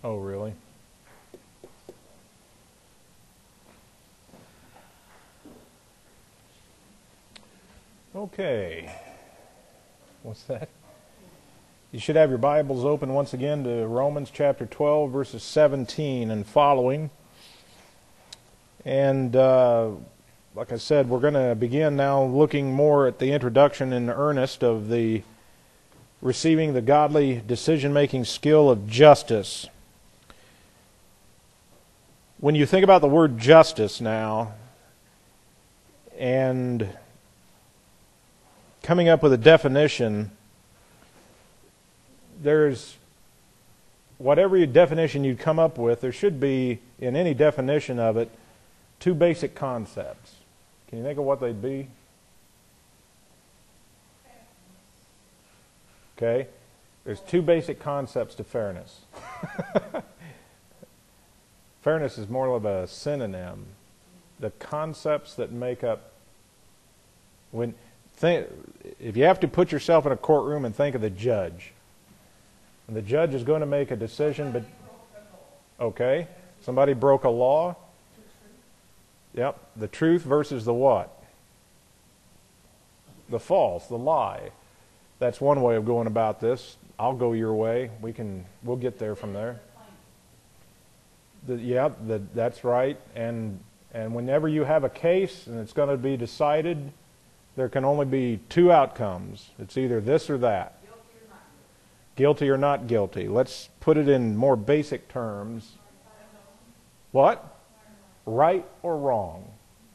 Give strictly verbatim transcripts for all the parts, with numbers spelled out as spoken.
Oh, really? Okay. What's that? You should have your Bibles open once again to Romans chapter twelve, verses seventeen and following. And uh, like I said, we're going to begin now looking more at the introduction in earnest of the receiving the godly decision-making skill of justice. When you think about the word justice now, and coming up with a definition, there's, whatever your definition you come up with, there should be, in any definition of it, two basic concepts. Can you think of what they'd be? Okay? There's two basic concepts to fairness. Fairness is more of a synonym. The concepts that make up, when think, if you have to put yourself in a courtroom and think of the judge, and the judge is going to make a decision, but okay, somebody broke a law. Yep, the truth versus the what? The false, the lie. That's one way of going about this. I'll go your way. We can, we'll get there from there. The, yeah, the, that's right. And and whenever you have a case and it's going to be decided, there can only be two outcomes. It's either this or that. Guilty or not guilty. Let's put it in more basic terms. What? Right or wrong.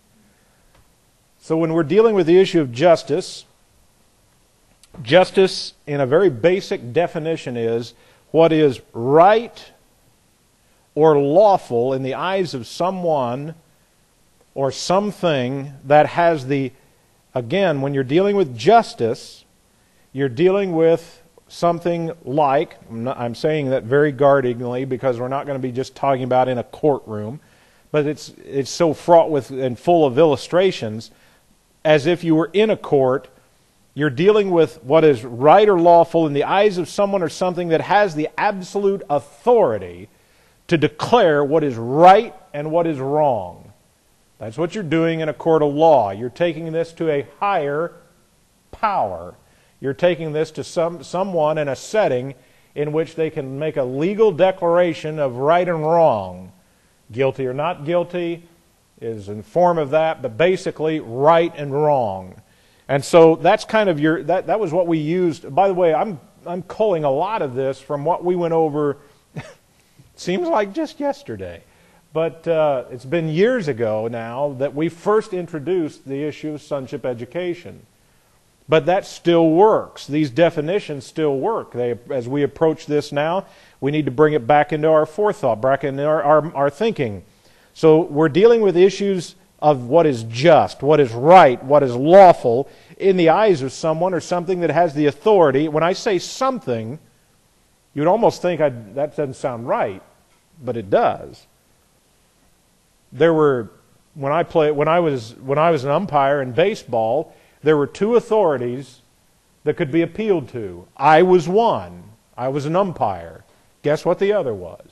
So when we're dealing with the issue of justice, justice in a very basic definition is what is right or lawful in the eyes of someone or something that has the, again, when you're dealing with justice, you're dealing with something like, I'm, not, I'm saying that very guardedly because we're not going to be just talking about in a courtroom, but it's it's so fraught with and full of illustrations, as if you were in a court, you're dealing with what is right or lawful in the eyes of someone or something that has the absolute authority to declare what is right and what is wrong. That's what you're doing in a court of law. You're taking this to a higher power. You're taking this to some someone in a setting in which they can make a legal declaration of right and wrong. Guilty or not guilty is in form of that, but basically right and wrong. And so that's kind of your, that, that was what we used. By the way, I'm I'm culling a lot of this from what we went over, seems like just yesterday. But uh, it's been years ago now that we first introduced the issue of sonship education. But that still works. These definitions still work. They, as we approach this now, we need to bring it back into our forethought, back into our, our, our thinking. So we're dealing with issues of what is just, what is right, what is lawful in the eyes of someone or something that has the authority. When I say something, you'd almost think I'd, that doesn't sound right, but it does. There were, when I play, when I was when I was an umpire in baseball, there were two authorities that could be appealed to. I was one. I was an umpire. Guess what the other was?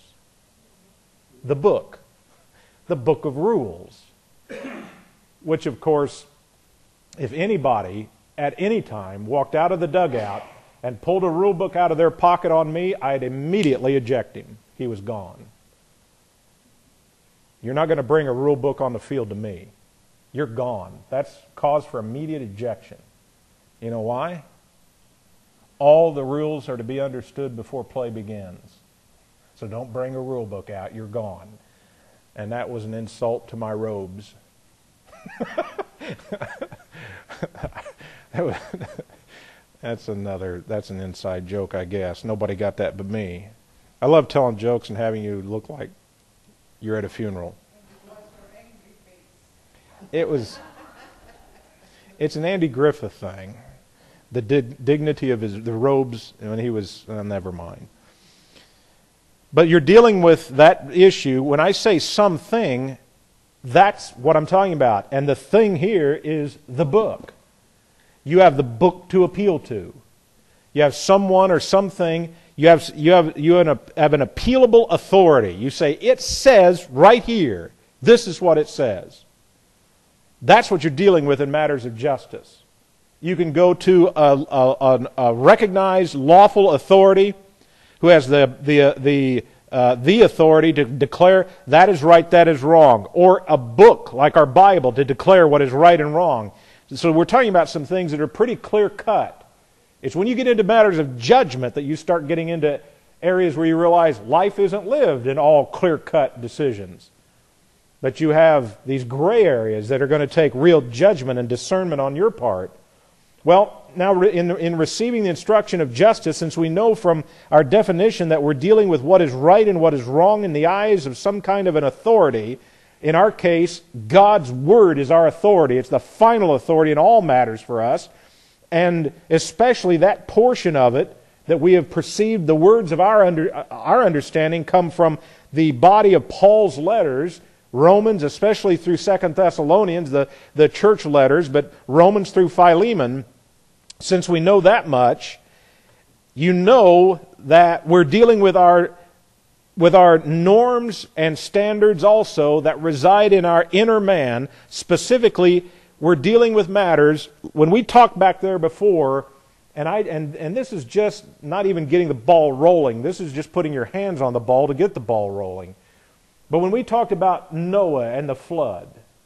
The book. The book of rules. Which, of course, if anybody at any time walked out of the dugout and pulled a rule book out of their pocket on me, I'd immediately eject him. He was gone. You're not going to bring a rule book on the field to me. You're gone. That's cause for immediate ejection. You know why? All the rules are to be understood before play begins. So don't bring a rule book out. You're gone. And that was an insult to my robes. that was, that's another, that's an inside joke, I guess. Nobody got that but me. I love telling jokes and having you look like you're at a funeral. It was, it's an Andy Griffith thing. The dig, dignity of his, the robes when he was, uh, never mind. But you're dealing with that issue. When I say something, that's what I'm talking about. And the thing here is the book. You have the book to appeal to. You have someone or something. You have, you have, you have an, have an appealable authority. You say, it says right here, this is what it says. That's what you're dealing with in matters of justice. You can go to a, a, a recognized lawful authority who has the, the, the, uh, the authority to declare that is right, that is wrong. Or a book like our Bible to declare what is right and wrong. So we're talking about some things that are pretty clear cut. It's when you get into matters of judgment that you start getting into areas where you realize life isn't lived in all clear-cut decisions. But you have these gray areas that are going to take real judgment and discernment on your part. Well, now in, in receiving the instruction of justice, since we know from our definition that we're dealing with what is right and what is wrong in the eyes of some kind of an authority, in our case, God's Word is our authority. It's the final authority in all matters for us. And especially that portion of it that we have perceived the words of our under, our understanding come from the body of Paul's letters, Romans, especially through Second Thessalonians, the, the church letters, but Romans through Philemon. Since we know that much, you know that we're dealing with our, with our norms and standards also that reside in our inner man. Specifically, we're dealing with matters, when we talked back there before, and I and, and this is just not even getting the ball rolling. This is just putting your hands on the ball to get the ball rolling. But when we talked about Noah and the flood,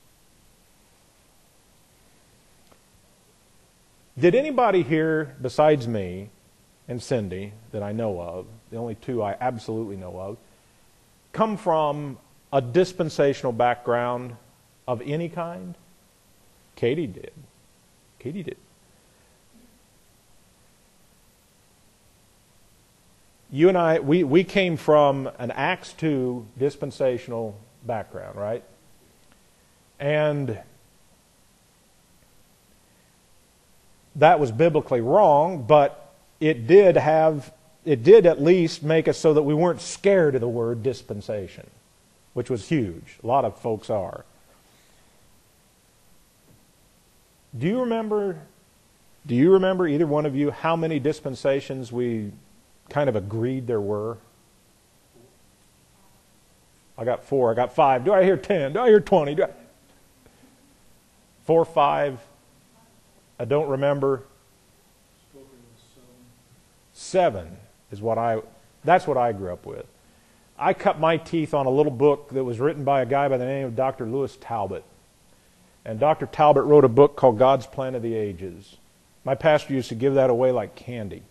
did anybody here besides me and Cindy that I know of, the only two I absolutely know of, come from a dispensational background of any kind? Katie did. Katie did. You and I, we, we came from an Acts two dispensational background, right? And that was biblically wrong, but it did have, it did at least make us so that we weren't scared of the word dispensation, which was huge. A lot of folks are. Do you remember, do you remember, either one of you, how many dispensations we kind of agreed there were? I got four, I got five. Do I hear ten? Do I hear twenty? Do I... Four, five. I don't remember. Seven is what I, that's what I grew up with. I cut my teeth on a little book that was written by a guy by the name of Doctor Lewis Talbot. And Doctor Talbot wrote a book called God's Plan of the Ages. My pastor used to give that away like candy.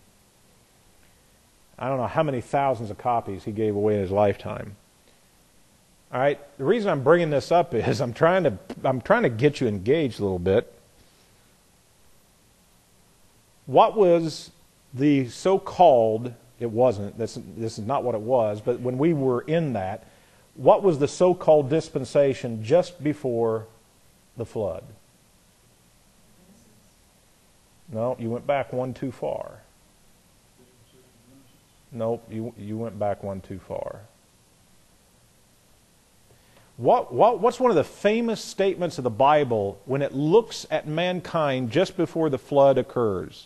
I don't know how many thousands of copies he gave away in his lifetime. All right, the reason I'm bringing this up is I'm trying to I'm trying to get you engaged a little bit. What was the so-called, it wasn't, this, this is not what it was, but when we were in that, what was the so-called dispensation just before the flood? No, you went back one too far. Nope, you you went back one too far. What what what's one of the famous statements of the Bible when it looks at mankind just before the flood occurs?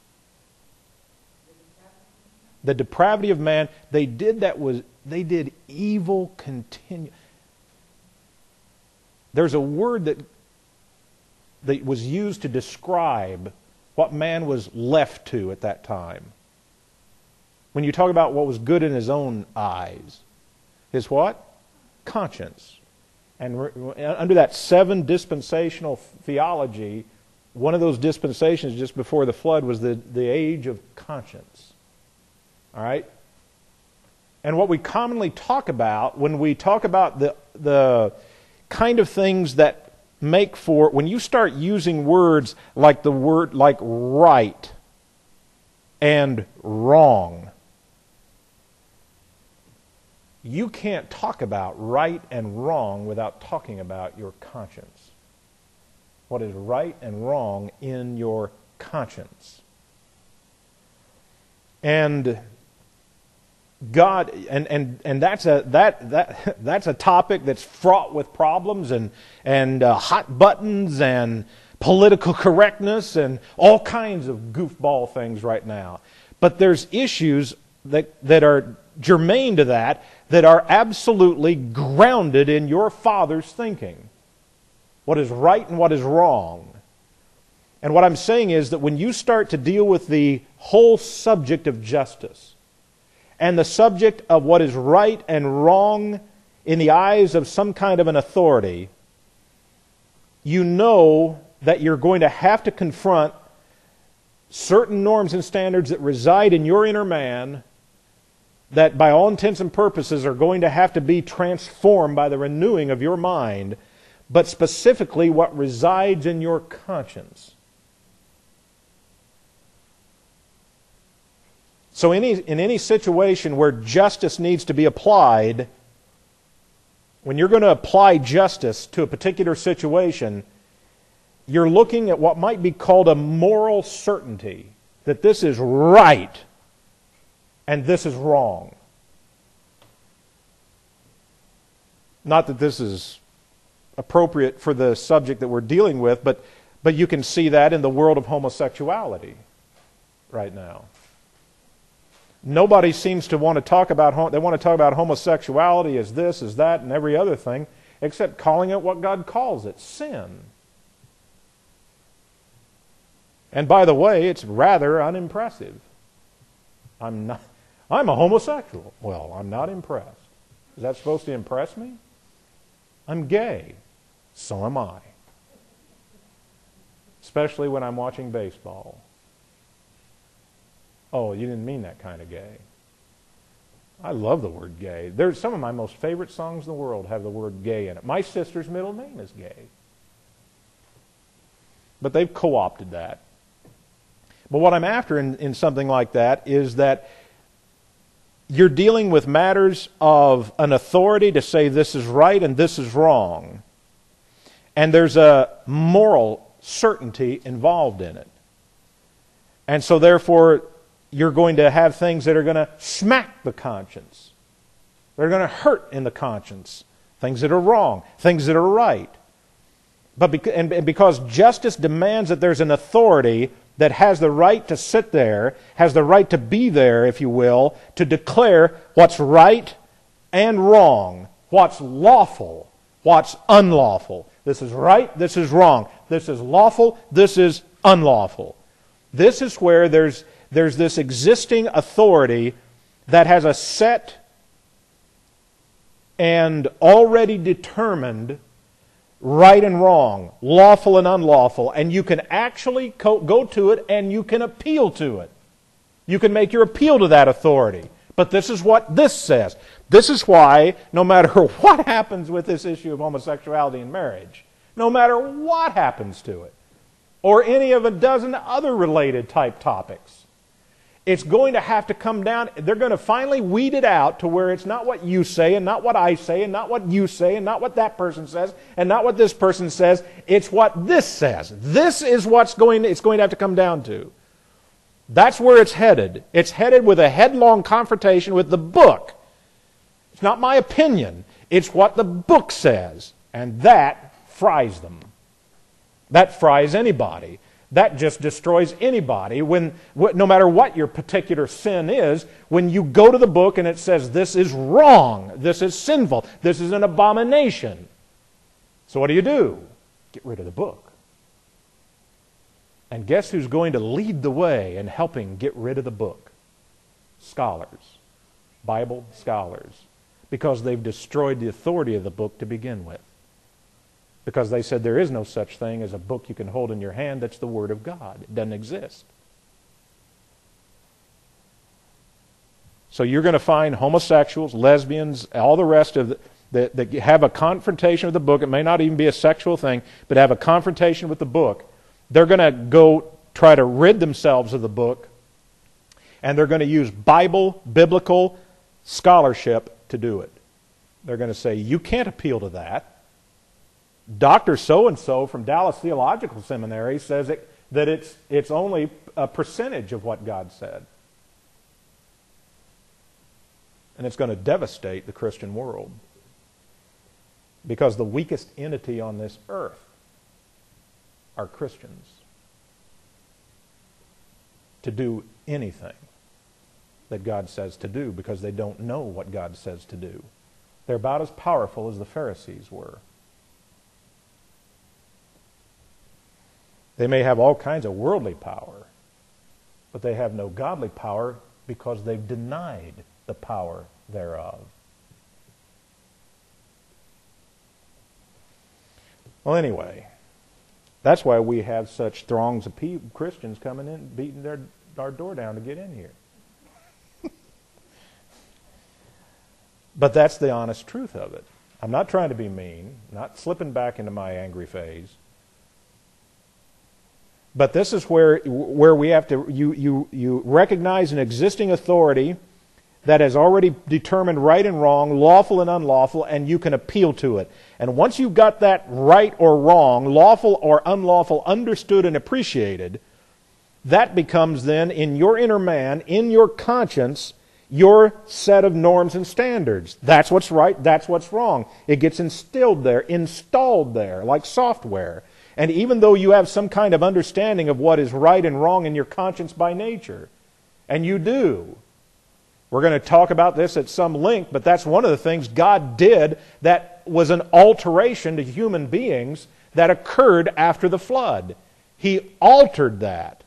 The depravity of man. They did that was they did evil continue. There's a word that that was used to describe what man was left to at that time. When you talk about what was good in his own eyes, his what? Conscience. And re- under that seven dispensational theology, one of those dispensations just before the flood was the, the age of conscience. All right? And what we commonly talk about when we talk about the the kind of things that make for, when you start using words like the word, like right and wrong, you can't talk about right and wrong without talking about your conscience. What is right and wrong in your conscience? And God, and, and, and that's a that that that's a topic that's fraught with problems and and uh, hot buttons and political correctness and all kinds of goofball things right now. But there's issues that, that are germane to that, that are absolutely grounded in your Father's thinking. What is right and what is wrong. And what I'm saying is that when you start to deal with the whole subject of justice, and the subject of what is right and wrong in the eyes of some kind of an authority, you know that you're going to have to confront certain norms and standards that reside in your inner man that by all intents and purposes are going to have to be transformed by the renewing of your mind, but specifically what resides in your conscience. So any, in any situation where justice needs to be applied, when you're going to apply justice to a particular situation, you're looking at what might be called a moral certainty, that this is right and this is wrong. Not that this is appropriate for the subject that we're dealing with, but, but you can see that in the world of homosexuality right now. Nobody seems to want to talk about, they want to talk about homosexuality as this, as that, and every other thing, except calling it what God calls it, sin. And by the way, it's rather unimpressive. I'm not, I'm a homosexual. Well, I'm not impressed. Is that supposed to impress me? I'm gay. So am I. Especially when I'm watching baseball. Oh, you didn't mean that kind of gay. I love the word gay. There's some of my most favorite songs in the world have the word gay in it. My sister's middle name is Gay. But they've co-opted that. But what I'm after in, in something like that is that you're dealing with matters of an authority to say this is right and this is wrong. And there's a moral certainty involved in it. And so therefore, you're going to have things that are going to smack the conscience. They're going to hurt in the conscience. Things that are wrong, things that are right. But beca- and, and because justice demands that there's an authority that has the right to sit there, has the right to be there, if you will, to declare what's right and wrong, what's lawful, what's unlawful. This is right, this is wrong. This is lawful, this is unlawful. This is where there's There's this existing authority that has a set and already determined right and wrong, lawful and unlawful, and you can actually go to it and you can appeal to it. You can make your appeal to that authority. But this is what this says. This is why, no matter what happens with this issue of homosexuality in marriage, no matter what happens to it, or any of a dozen other related type topics, it's going to have to come down. They're going to finally weed it out to where it's not what you say and not what I say and not what you say and not what that person says and not what this person says. It's what this says. This is what's going to, it's going to have to come down to. That's where it's headed. It's headed with a headlong confrontation with the book. It's not my opinion. It's what the book says. And that fries them. That fries anybody. That just destroys anybody. When, no matter what your particular sin is, when you go to the book and it says this is wrong, this is sinful, this is an abomination. So what do you do? Get rid of the book. And guess who's going to lead the way in helping get rid of the book? Scholars. Bible scholars. Because they've destroyed the authority of the book to begin with. Because they said there is no such thing as a book you can hold in your hand that's the Word of God. It doesn't exist. So you're going to find homosexuals, lesbians, all the rest of the, that, that have a confrontation with the book. It may not even be a sexual thing, but have a confrontation with the book. They're going to go try to rid themselves of the book, and they're going to use Bible, biblical scholarship to do it. They're going to say, you can't appeal to that. Doctor so-and-so from Dallas Theological Seminary says it, that it's, it's only a percentage of what God said. And it's going to devastate the Christian world. Because the weakest entity on this earth are Christians to do anything. that God says to do because they don't know what God says to do. They're about as powerful as the Pharisees were. They may have all kinds of worldly power, but they have no godly power because they've denied the power thereof. Well, anyway, that's why we have such throngs of people, Christians coming in, beating their, our door down to get in here. But that's the honest truth of it. I'm not trying to be mean, not slipping back into my angry phase. But this is where where we have to, you, you, you recognize an existing authority that has already determined right and wrong, lawful and unlawful, and you can appeal to it. And once you've got that right or wrong, lawful or unlawful, understood and appreciated, that becomes then, in your inner man, in your conscience, your set of norms and standards. That's what's right, that's what's wrong. It gets instilled there, installed there, like software. And even though you have some kind of understanding of what is right and wrong in your conscience by nature, and you do, we're going to talk about this at some length, but that's one of the things God did that was an alteration to human beings that occurred after the flood. He altered that.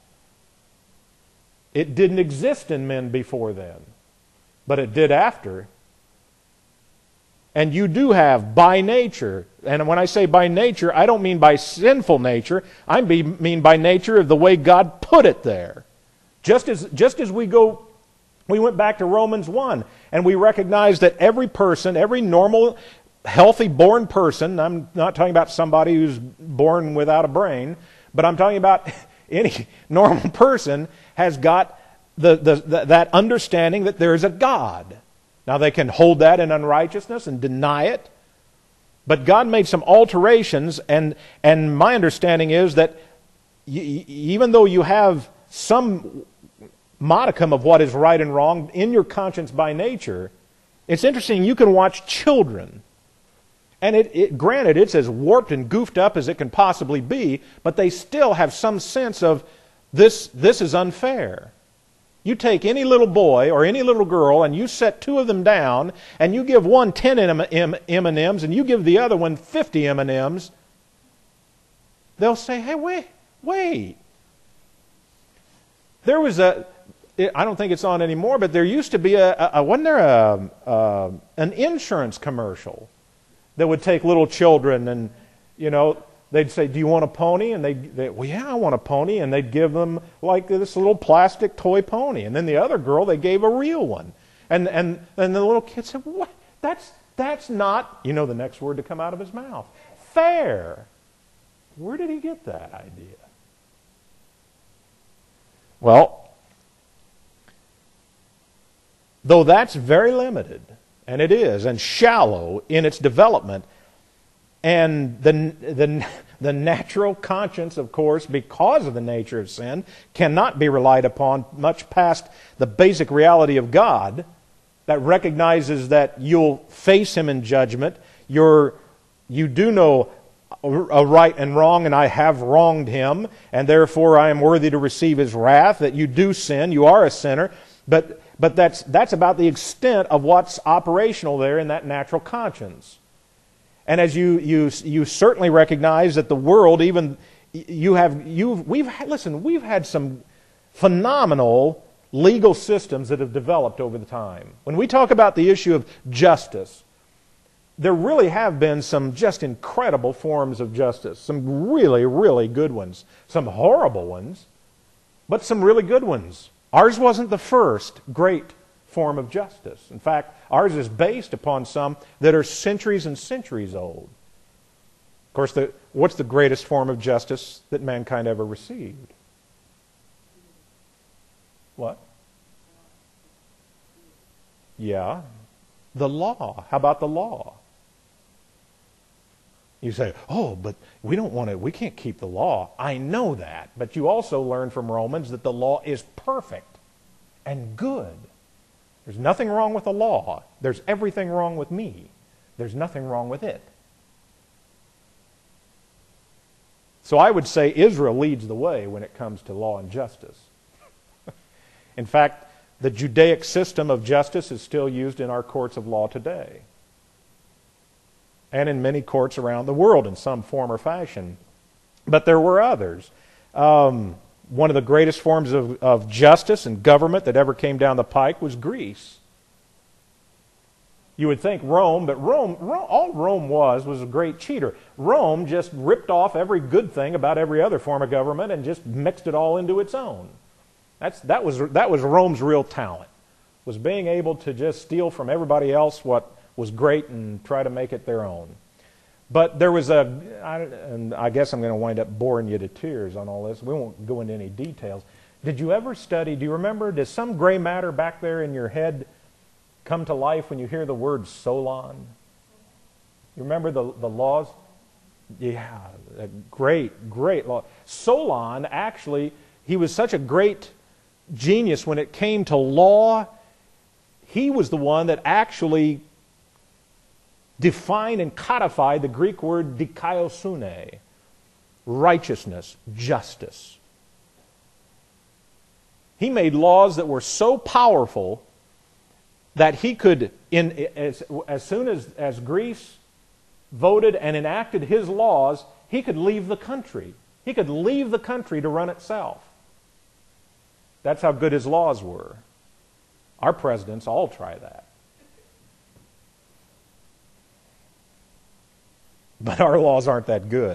It didn't exist in men before then, but it did after. And you do have by nature, and when I say by nature, I don't mean by sinful nature, I mean by nature of the way God put it there. Just as, just as we go, we went back to Romans one, and we recognize that every person, every normal, healthy, born person, I'm not talking about somebody who's born without a brain, but I'm talking about any normal person has got the, the, the, that understanding that there is a God. Now they can hold that in unrighteousness and deny it, but God made some alterations, and, and my understanding is that y- even though you have some modicum of what is right and wrong in your conscience by nature, it's interesting, you can watch children, and it, it granted it's as warped and goofed up as it can possibly be, but they still have some sense of this, this is unfair. You take any little boy or any little girl and you set two of them down and you give one ten M and M's and you give the other one fifty M and M's, they'll say, hey, wait, wait. There was a, I don't think it's on anymore, but there used to be a, a wasn't there a, a, an insurance commercial that would take little children and, you know, they'd say, do you want a pony? And they'd, they, well, yeah, I want a pony. And they'd give them like this little plastic toy pony. And then the other girl, they gave a real one. And and, and the little kid said, what? That's, that's not, you know the next word to come out of his mouth, fair. Where did he get that idea? Well, though that's very limited, and it is, and shallow in its development, and the, the, the natural conscience, of course, because of the nature of sin, cannot be relied upon much past the basic reality of God that recognizes that you'll face Him in judgment. You're, you do know a right and wrong, and I have wronged Him, and therefore I am worthy to receive His wrath, that you do sin, you are a sinner, but, but that's, that's about the extent of what's operational there in that natural conscience. And as you, you, you certainly recognize that the world, even you have, you've, we've had, listen, we've had some phenomenal legal systems that have developed over the time. When we talk about the issue of justice, there really have been some just incredible forms of justice. Some really, really good ones. Some horrible ones, but some really good ones. Ours wasn't the first great form of justice. In fact, ours is based upon some that are centuries and centuries old. Of course, the, what's the greatest form of justice that mankind ever received? What? Yeah, the law. How about the law? You say, oh, but we don't want to, we can't keep the law. I know that. But you also learn from Romans that the law is perfect and good. There's nothing wrong with the law. There's everything wrong with me. There's nothing wrong with it. So I would say Israel leads the way when it comes to law and justice. In fact, The Judaic system of justice is still used in our courts of law today, and in many courts around the world in some form or fashion. But there were others. Um, one of the greatest forms of, of justice and government that ever came down the pike was Greece. You would think Rome, but Rome, Rome, all Rome was was a great cheater. Rome just ripped off every good thing about every other form of government and just mixed it all into its own. That's, that was, that was Rome's real talent, was being able to just steal from everybody else what was great and try to make it their own. But there was a, I, and I guess I'm going to wind up boring you to tears on all this. We won't go into any details. Did you ever study, do you remember, does some gray matter back there in your head come to life when you hear the word Solon? You remember the, the laws? Yeah, a great, great law. Solon, actually, he was such a great genius when it came to law. He was the one that actually defined and codified the Greek word dikaiosune, righteousness, justice. He made laws that were so powerful that he could, in, as, as soon as, as Greece voted and enacted his laws, he could leave the country. He could leave the country to run itself. That's how good his laws were. Our presidents all try that. But our laws aren't that good.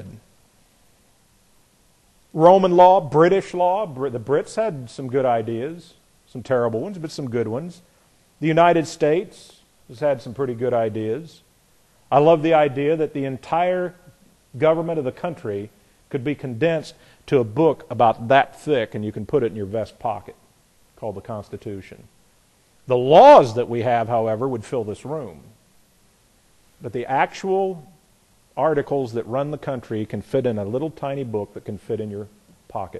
Roman law, British law, the Brits had some good ideas, some terrible ones, but some good ones. The United States has had some pretty good ideas. I love the idea that the entire government of the country could be condensed to a book about that thick, and you can put it in your vest pocket, called the Constitution. The laws that we have, however, would fill this room. But the actual articles that run the country can fit in a little tiny book that can fit in your pocket.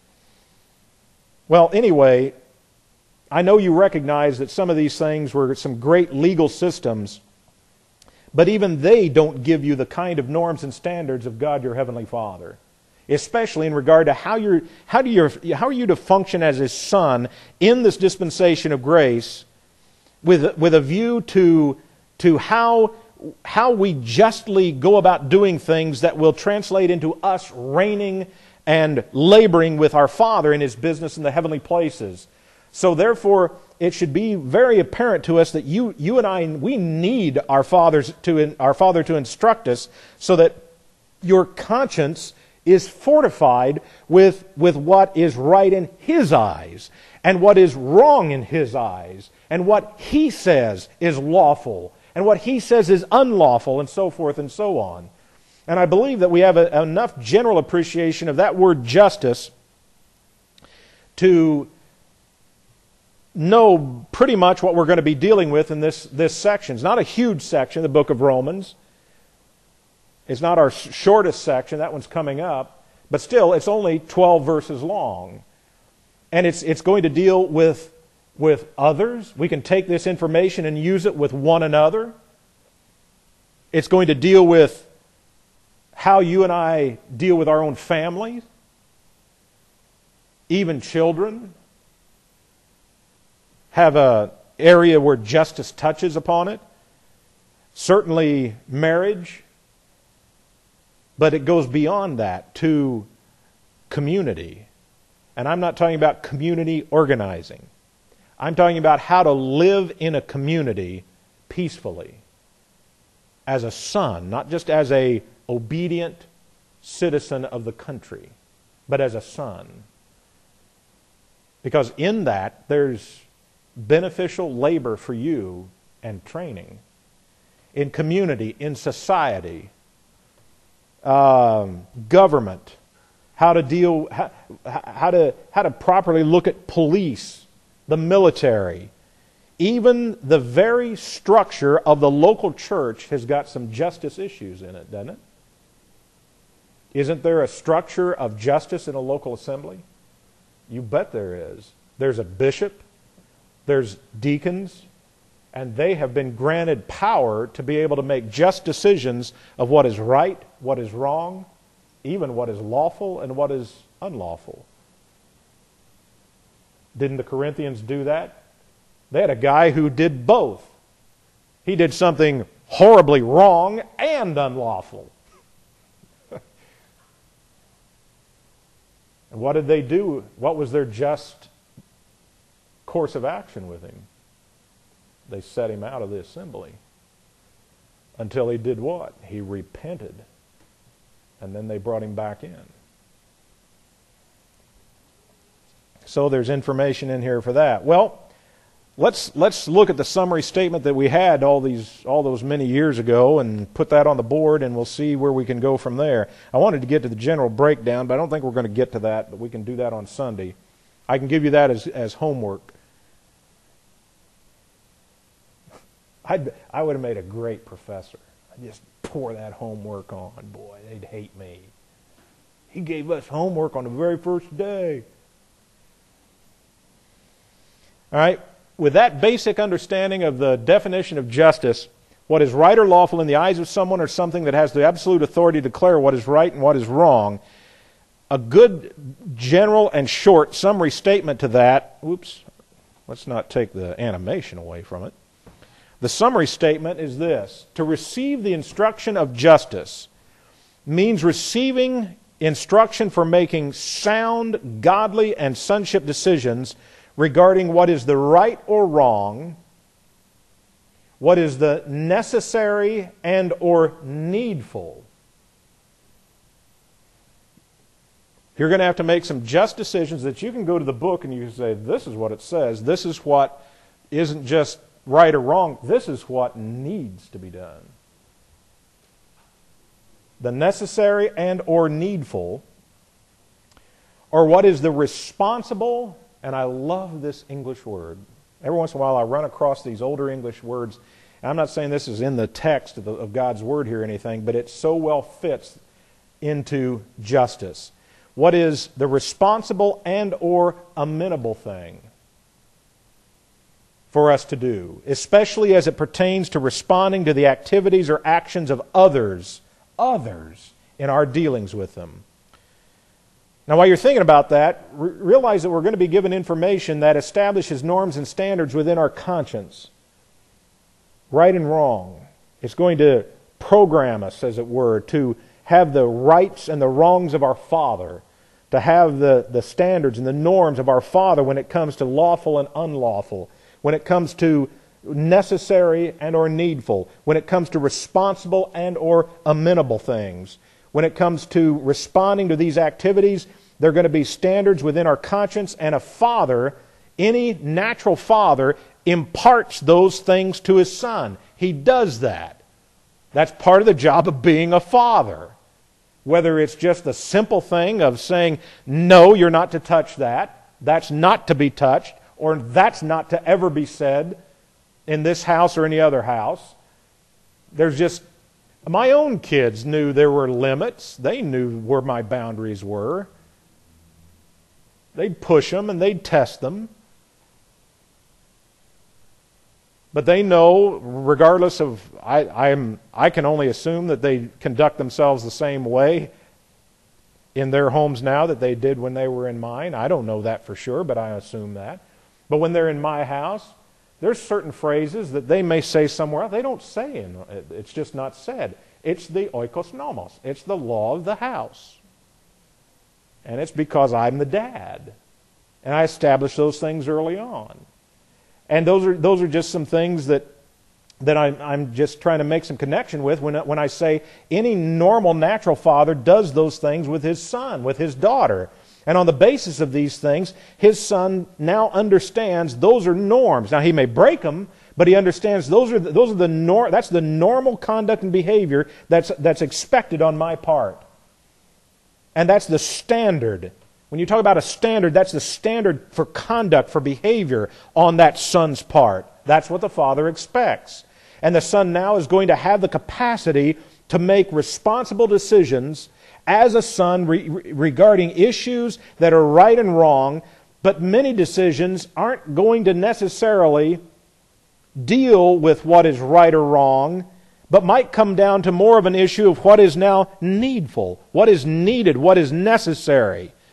Well, anyway, I know you recognize that some of these things were some great legal systems, but even they don't give you the kind of norms and standards of God, your Heavenly Father, especially in regard to how you're, how do you, how are you to function as His Son in this dispensation of grace with, with a view to, to how, how we justly go about doing things that will translate into us reigning and laboring with our Father in His business in the heavenly places. So therefore, it should be very apparent to us that you, you and I, we need our fathers to, our Father to instruct us so that your conscience is fortified with, with what is right in His eyes and what is wrong in His eyes and what He says is lawful and what He says is unlawful and so forth and so on. And I believe that we have a, enough general appreciation of that word justice to know pretty much what we're going to be dealing with in this, this section. It's not a huge section, the book of Romans. It's not our shortest section. That one's coming up. But still, it's only twelve verses long. And it's, it's going to deal with, with others. We can take this information and use it with one another. It's going to deal with how you and I deal with our own families, even children have an area where justice touches upon it. Certainly marriage, but it goes beyond that to community. And I'm not talking about community organizing. I'm talking about how to live in a community peacefully as a son, not just as a obedient citizen of the country, but as a son. Because in that, there's beneficial labor for you and training in community, in society, um, government, how to deal, how, how to how to properly look at police, the military, even the very structure of the local church has got some justice issues in it, doesn't it? Isn't there a structure of justice in a local assembly? You bet there is. There's a bishop. There's deacons, and they have been granted power to be able to make just decisions of what is right, what is wrong, even what is lawful and what is unlawful. Didn't the Corinthians do that? They had a guy who did both. He did something horribly wrong and unlawful. And what did they do? What was their just course of action with him? They set him out of the assembly. Until he did what? He repented. And then they brought him back in. So there's information in here for that. Well, let's let's look at the summary statement that we had all these all those many years ago and put that on the board, and we'll see where we can go from there. I wanted to get to the general breakdown, but I don't think we're going to get to that, but we can do that on Sunday. I can give you that as, as homework. I'd, I would have made a great professor. I'd just pour that homework on. Boy, they'd hate me. He gave us homework on the very first day. All right, with that basic understanding of the definition of justice, what is right or lawful in the eyes of someone or something that has the absolute authority to declare what is right and what is wrong, a good general and short summary statement to that, whoops, let's not take the animation away from it. The summary statement is this: to receive the instruction of justice means receiving instruction for making sound, godly, and sonship decisions regarding what is the right or wrong, what is the necessary and or needful. You're going to have to make some just decisions that you can go to the book and you can say, this is what it says, this is what isn't just right or wrong, this is what needs to be done. The necessary and or needful, or what is the responsible. And I love this English word. Every once in a while I run across these older English words. And I'm not saying this is in the text of, the, of God's Word here or anything, but it so well fits into justice. What is the responsible and or amenable thing for us to do, especially as it pertains to responding to the activities or actions of others, others in our dealings with them. Now, while you're thinking about that, re- realize that we're going to be given information that establishes norms and standards within our conscience. Right and wrong. It's going to program us, as it were, to have the rights and the wrongs of our Father, to have the, the standards and the norms of our Father when it comes to lawful and unlawful, when it comes to necessary and or needful, when it comes to responsible and or amenable things. When it comes to responding to these activities, there are going to be standards within our conscience, and a father, any natural father, imparts those things to his son. He does that. That's part of the job of being a father. Whether it's just the simple thing of saying, no, you're not to touch that, that's not to be touched, or that's not to ever be said in this house or any other house. There's just My own kids knew there were limits. They knew where my boundaries were. They'd push them and they'd test them. But they know, regardless of, I, I'm, I can only assume that they conduct themselves the same way in their homes now that they did when they were in mine. I don't know that for sure, but I assume that. But when they're in my house, there's certain phrases that they may say somewhere else. They don't say, in, it's just not said. It's the oikos nomos. It's the law of the house. And it's because I'm the dad. And I established those things early on. And those are those are just some things that that I'm, I'm just trying to make some connection with when, when I say any normal natural father does those things with his son, with his daughter. And on the basis of these things, his son now understands those are norms. Now he may break them, but he understands those are the, those are the nor, that's the normal conduct and behavior that's that's expected on my part. And that's the standard. When you talk about a standard, that's the standard for conduct, for behavior on that son's part. That's what the father expects. And the son now is going to have the capacity to make responsible decisions as a son re- regarding issues that are right and wrong, but many decisions aren't going to necessarily deal with what is right or wrong, but might come down to more of an issue of what is now needful, what is needed, what is necessary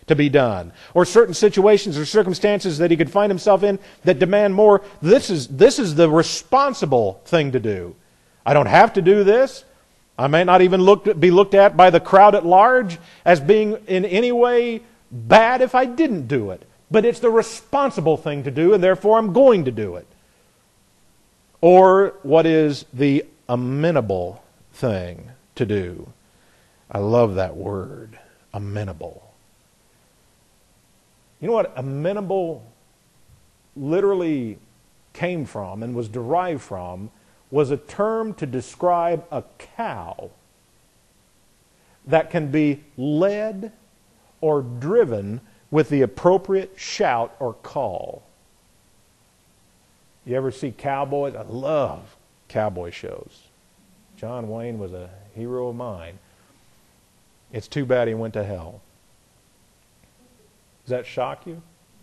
to be done, or certain situations or circumstances that he could find himself in that demand more. This is, this is the responsible thing to do. I don't have to do this. I may not even look, be looked at by the crowd at large as being in any way bad if I didn't do it. But it's the responsible thing to do, and therefore I'm going to do it. Or what is the amenable thing to do? I love that word, amenable. You know what amenable literally came from and was derived from? Was a term to describe a cow that can be led or driven with the appropriate shout or call. You ever see cowboys? I love cowboy shows. John Wayne was a hero of mine. It's too bad he went to hell. Does that shock you?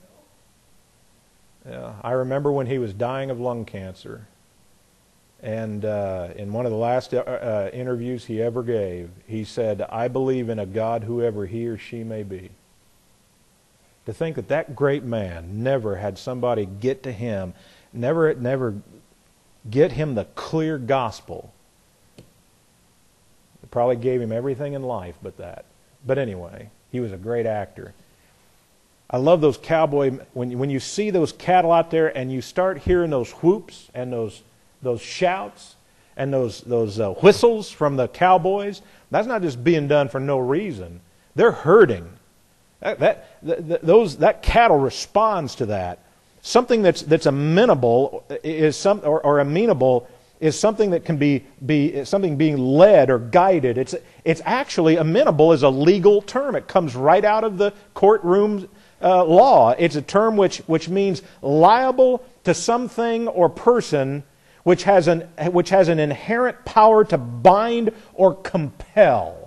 Yeah, I remember when he was dying of lung cancer. And uh, in one of the last uh, interviews he ever gave, he said, "I believe in a God whoever he or she may be." To think that that great man never had somebody get to him, never, never get him the clear gospel. It probably gave him everything in life but that. But anyway, he was a great actor. I love those cowboy, when, when you see those cattle out there and you start hearing those whoops and those those shouts and those, those uh, whistles from the cowboys, that's not just being done for no reason. They're herding. That, that, that, those, that cattle responds to that. Something that's, that's amenable is some, or, or amenable is something that can be, be something being led or guided. It's, it's actually, amenable is a legal term. It comes right out of the courtroom uh, law. It's a term which, which means liable to something or person which has an, which has an inherent power to bind or compel.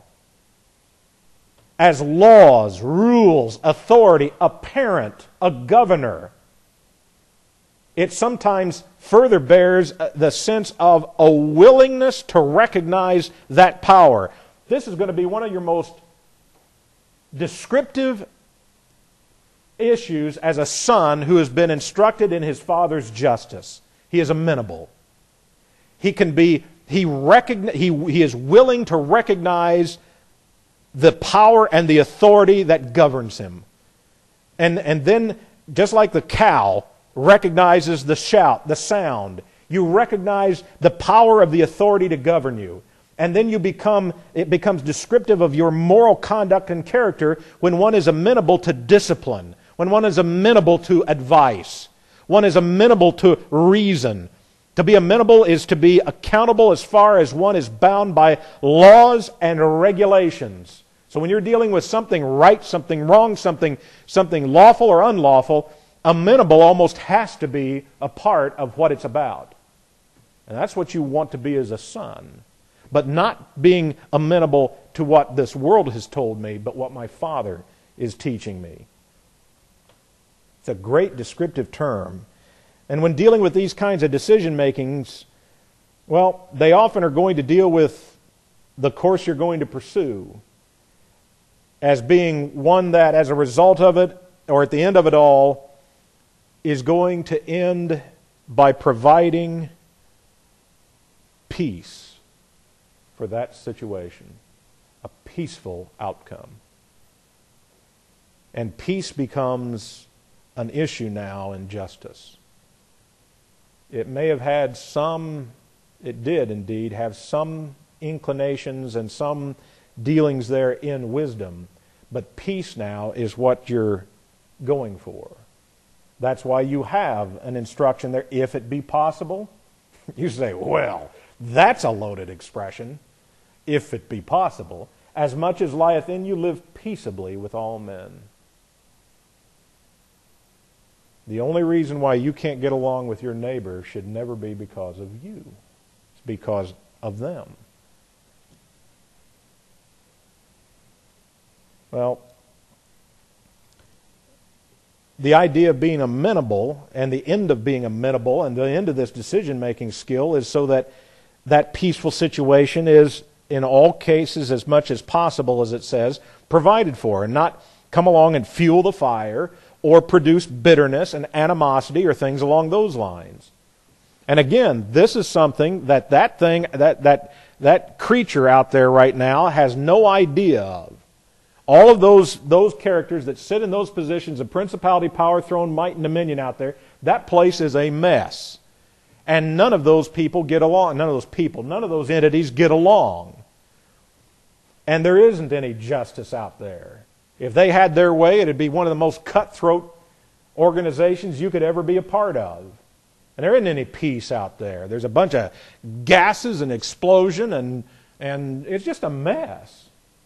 As laws, rules, authority, a parent, a governor. It sometimes further bears the sense of a willingness to recognize that power. This is going to be one of your most descriptive issues as a son who has been instructed in his father's justice. He is amenable. He can be, he, recogni- he, he is willing to recognize the power and the authority that governs him. And, and then, just like the cow recognizes the shout, the sound, you recognize the power of the authority to govern you. And then you become, it becomes descriptive of your moral conduct and character when one is amenable to discipline, when one is amenable to advice, one is amenable to reason. To be amenable is to be accountable as far as one is bound by laws and regulations. So when you're dealing with something right, something wrong, something, something lawful or unlawful, amenable almost has to be a part of what it's about. And that's what you want to be as a son. But not being amenable to what this world has told me, but what my Father is teaching me. It's a great descriptive term. And when dealing with these kinds of decision makings, well, they often are going to deal with the course you're going to pursue as being one that, as a result of it, or at the end of it all, is going to end by providing peace for that situation, a peaceful outcome. And peace becomes an issue now in justice. It may have had some, it did indeed have some inclinations and some dealings there in wisdom, but peace now is what you're going for. That's why you have an instruction there, if it be possible. You say, well, that's a loaded expression. If it be possible. As much as lieth in you, live peaceably with all men. The only reason why you can't get along with your neighbor should never be because of you. It's because of them. Well, the idea of being amenable and the end of being amenable and the end of this decision-making skill is so that that peaceful situation is, in all cases, as much as possible, as it says, provided for. And not, come along and fuel the fire or produce bitterness and animosity or things along those lines. And again, this is something that that thing, that, that, that creature out there right now has no idea of. All of those, those characters that sit in those positions of principality, power, throne, might, and dominion out there, that place is a mess. And none of those people get along. None of those people, none of those entities get along. And there isn't any justice out there. If they had their way, it would be one of the most cutthroat organizations you could ever be a part of. And there isn't any peace out there. There's a bunch of gases and explosion, and, and it's just a mess.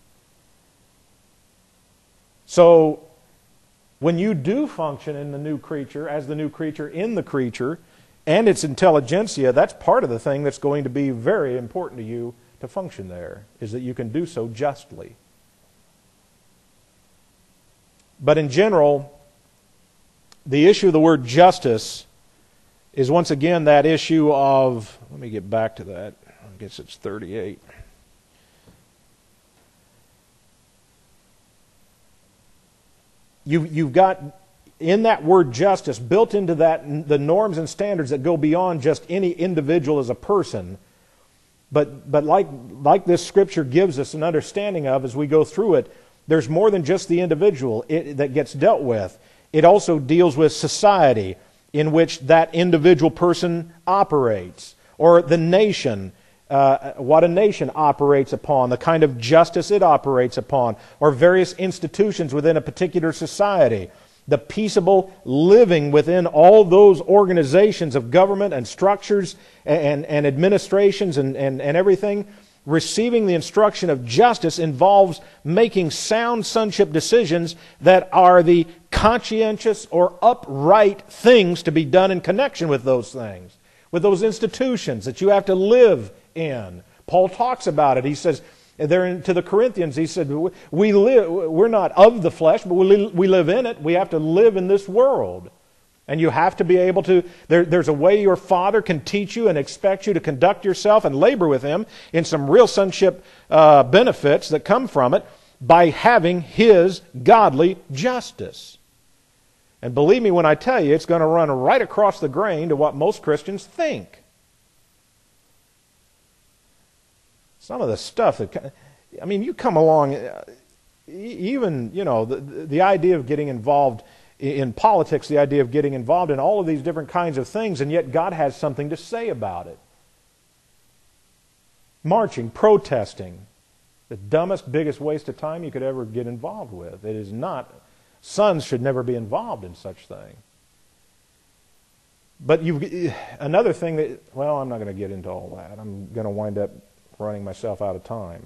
So, when you do function in the new creature, as the new creature in the creature, and its intelligentsia, that's part of the thing that's going to be very important to you to function there, is that you can do so justly. But in general, the issue of the word justice is once again that issue of, let me get back to that, I guess it's thirty-eight. You, you've got, in that word justice, built into that, the norms and standards that go beyond just any individual as a person. But, but like, like this Scripture gives us an understanding of as we go through it, there's more than just the individual it, that gets dealt with. It also deals with society in which that individual person operates, or the nation, uh, what a nation operates upon, the kind of justice it operates upon, or various institutions within a particular society. The peaceable living within all those organizations of government and structures and, and administrations and, and, and everything. Receiving the instruction of justice involves making sound sonship decisions that are the conscientious or upright things to be done in connection with those things, with those institutions that you have to live in. Paul talks about it. He says, there in, to the Corinthians, he said, we live, we're not of the flesh, but we, we live in it. We have to live in this world. And you have to be able to, there, there's a way your Father can teach you and expect you to conduct yourself and labor with Him in some real sonship uh, benefits that come from it by having His godly justice. And believe me when I tell you, it's going to run right across the grain to what most Christians think. Some of the stuff that, I mean, you come along, even, you know, the, the idea of getting involved in politics, the idea of getting involved in all of these different kinds of things, and yet God has something to say about it. Marching, protesting, the dumbest, biggest waste of time you could ever get involved with. It is not, sons should never be involved in such thing. But you've, another thing that, well, I'm not going to get into all that. I'm going to wind up running myself out of time.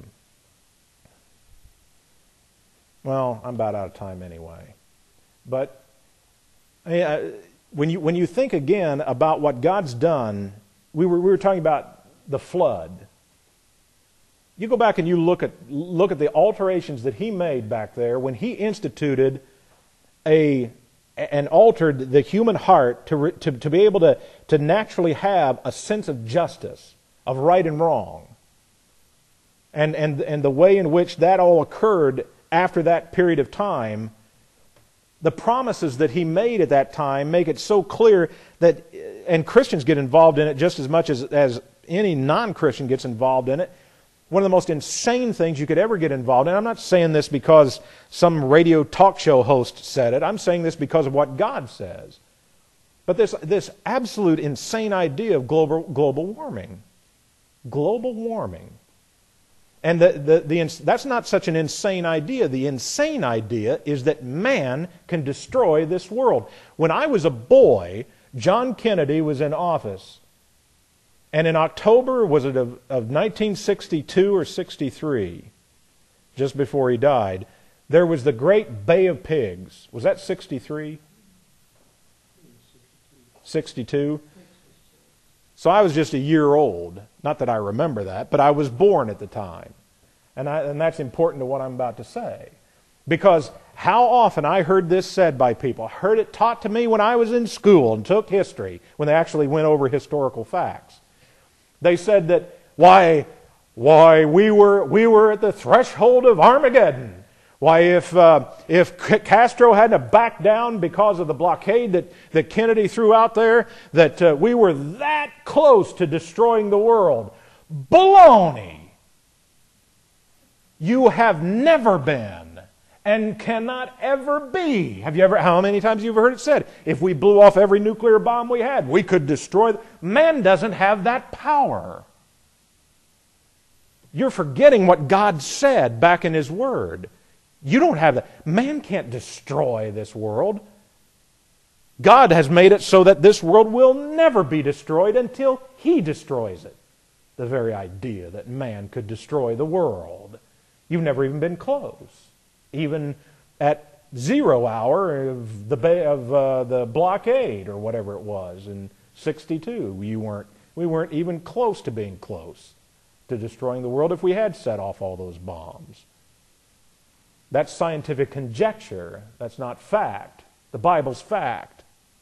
Well, I'm about out of time anyway. But when you when you think again about what God's done, we were we were talking about the flood. You go back and you look at look at the alterations that He made back there when He instituted a and altered the human heart to to to be able to to naturally have a sense of justice, of right and wrong, and and and the way in which that all occurred after that period of time. The promises that He made at that time make it so clear that, and Christians get involved in it just as much as, as any non-Christian gets involved in it. One of the most insane things you could ever get involved in. I'm not saying this because some radio talk show host said it. I'm saying this because of what God says. But this, this absolute insane idea of global, global warming. Global warming. And the, the, the, that's not such an insane idea. The insane idea is that man can destroy this world. When I was a boy, John Kennedy was in office. And in October, was it of, of nineteen sixty-two or sixty-three, just before he died, there was the Great Bay of Pigs. Was that sixty-three? sixty-two? So I was just a year old. Not that I remember that, but I was born at the time. And, I, and that's important to what I'm about to say. Because how often I heard this said by people. I heard it taught to me when I was in school and took history, when they actually went over historical facts. They said that, why, why we were, we were at the threshold of Armageddon. Why, if uh, if Castro hadn't have backed down because of the blockade that, that Kennedy threw out there, that uh, we were that close to destroying the world. Baloney! You have never been and cannot ever be. Have you ever, how many times have you ever heard it said? If we blew off every nuclear bomb we had, we could destroy. The, man doesn't have that power. You're forgetting what God said back in His Word. You don't have that. Man can't destroy this world. God has made it so that this world will never be destroyed until He destroys it. The very idea that man could destroy the world. You've never even been close. Even at zero hour of the of uh, the blockade or whatever it was in sixty-two, you weren't. We weren't even close to being close to destroying the world if we had set off all those bombs. That's scientific conjecture. That's not fact. The Bible's fact.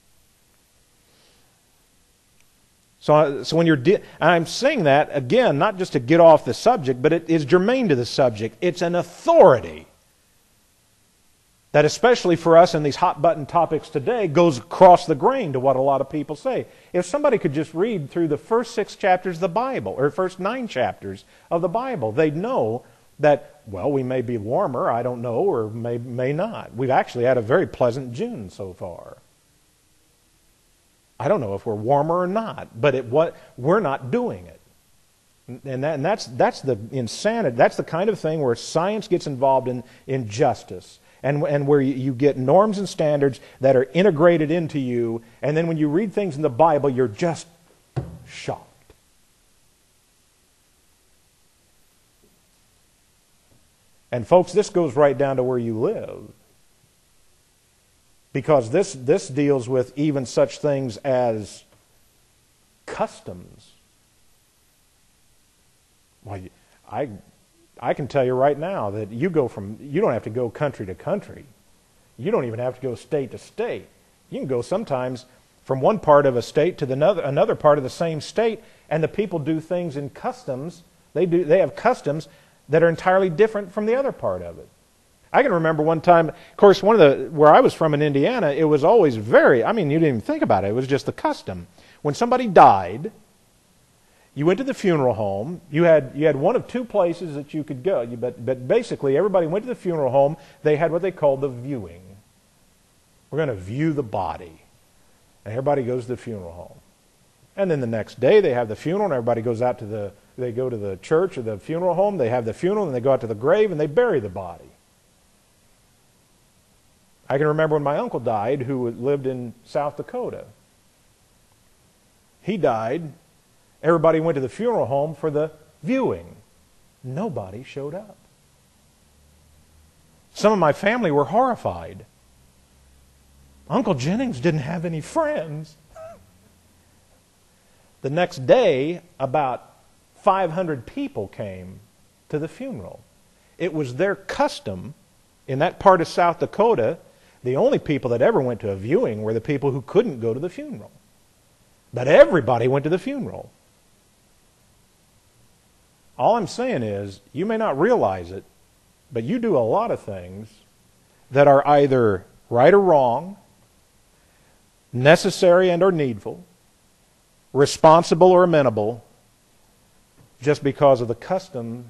So, so when you're, de- I'm saying that, again, not just to get off the subject, but it is germane to the subject. It's an authority that, especially for us in these hot-button topics today, goes across the grain to what a lot of people say. If somebody could just read through the first six chapters of the Bible, or first nine chapters of the Bible, they'd know that, well, we may be warmer, I don't know, or may, may not. We've actually had a very pleasant June so far. I don't know if we're warmer or not, but it, what, we're not doing it. And, that, and that's, that's the insanity. That's the kind of thing where science gets involved in, in justice, and, and where you, you get norms and standards that are integrated into you, and then when you read things in the Bible, you're just shocked. And folks, this goes right down to where you live. Because this, this deals with even such things as customs. Well, I, I can tell you right now that you go from, you don't have to go country to country. You don't even have to go state to state. You can go sometimes from one part of a state to the another, another part of the same state, and the people do things in customs. They do, they have customs that are entirely different from the other part of it. I can remember one time, of course, one of the, where I was from in Indiana, it was always very, I mean, you didn't even think about it. It was just the custom. When somebody died, you went to the funeral home. You had, you had one of two places that you could go. You, but, but basically, everybody went to the funeral home. They had what they called the viewing. We're going to view the body. And everybody goes to the funeral home. And then the next day, they have the funeral, and everybody goes out to the, they go to the church or the funeral home. They have the funeral, and they go out to the grave, and they bury the body. I can remember when my uncle died, who lived in South Dakota. He died. Everybody went to the funeral home for the viewing. Nobody showed up. Some of my family were horrified. Uncle Jennings didn't have any friends. The next day, about five hundred people came to the funeral. It was their custom in that part of South Dakota. The only people that ever went to a viewing were the people who couldn't go to the funeral. But everybody went to the funeral. All I'm saying is, you may not realize it, but you do a lot of things that are either right or wrong, necessary and or needful, responsible or amenable, just because of the custom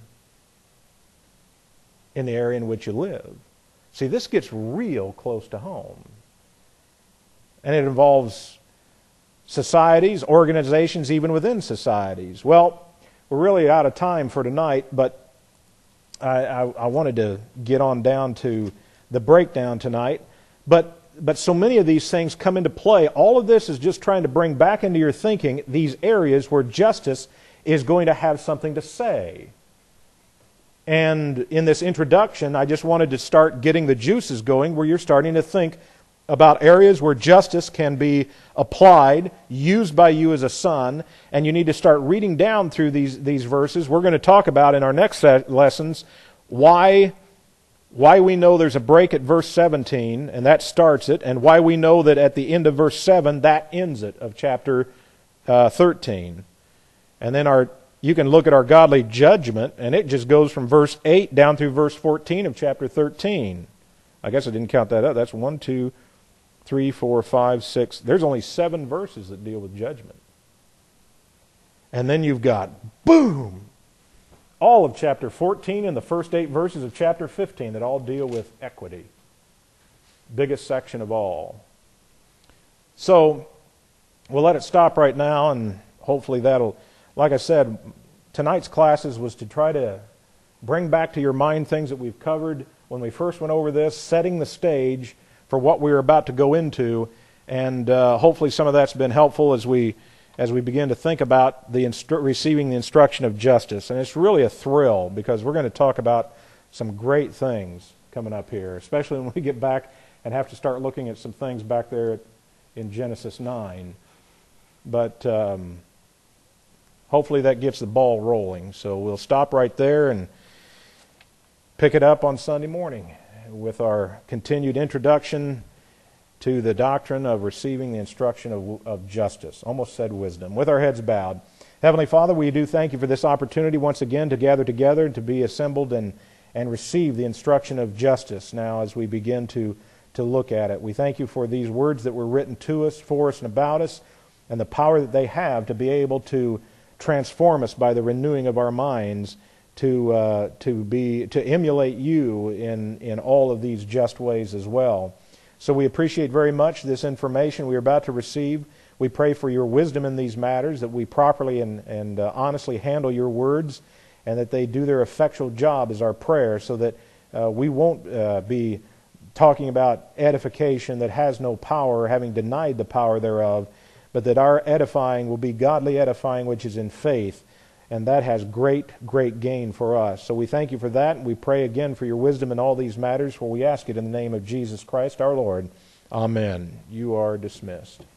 in the area in which you live. See, this gets real close to home. And it involves societies, organizations, even within societies. Well, we're really out of time for tonight, but I, I, I wanted to get on down to the breakdown tonight. But, but so many of these things come into play. All of this is just trying to bring back into your thinking these areas where justice is going to have something to say. And in this introduction, I just wanted to start getting the juices going where you're starting to think about areas where justice can be applied, used by you as a son, and you need to start reading down through these, these verses. We're going to talk about in our next lessons why, why we know there's a break at verse seventeen, and that starts it, and why we know that at the end of verse seven, that ends it of chapter uh, thirteen. And then our you can look at our godly judgment, and it just goes from verse eight down through verse fourteen of chapter thirteen. I guess I didn't count that up. That's one, two, three, four, five, six. There's only seven verses that deal with judgment. And then you've got, boom, all of chapter fourteen and the first eight verses of chapter fifteen that all deal with equity. Biggest section of all. So, we'll let it stop right now, and hopefully that'll, like I said, tonight's classes was to try to bring back to your mind things that we've covered when we first went over this, setting the stage for what we're about to go into, and uh, hopefully some of that's been helpful as we as we begin to think about the instru- receiving the instruction of justice. And it's really a thrill, because we're going to talk about some great things coming up here, especially when we get back and have to start looking at some things back there in Genesis nine. But um, hopefully that gets the ball rolling. So we'll stop right there and pick it up on Sunday morning with our continued introduction to the doctrine of receiving the instruction of, of justice. Almost said wisdom. With our heads bowed. Heavenly Father, we do thank you for this opportunity once again to gather together and to be assembled and, and receive the instruction of justice now as we begin to, to look at it. We thank you for these words that were written to us, for us, and about us, and the power that they have to be able to transform us by the renewing of our minds to uh, to be to emulate you in, in all of these just ways as well. So we appreciate very much this information we are about to receive. We pray for your wisdom in these matters, that we properly and, and uh, honestly handle your words, and that they do their effectual job is our prayer, so that uh, we won't uh, be talking about edification that has no power, having denied the power thereof, but that our edifying will be godly edifying which is in faith, and that has great, great gain for us. So we thank you for that, and we pray again for your wisdom in all these matters, for we ask it in the name of Jesus Christ our Lord. Amen. You are dismissed.